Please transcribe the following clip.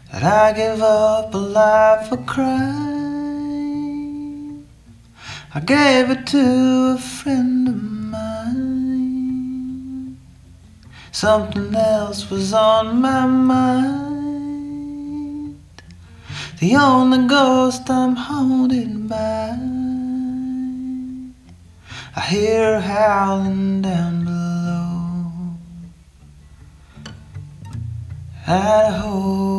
that I give up a life for crime. I gave it to a friend of mine. Something else was on my mind. The only ghost I'm haunted by. I hear her howling down below. Idaho.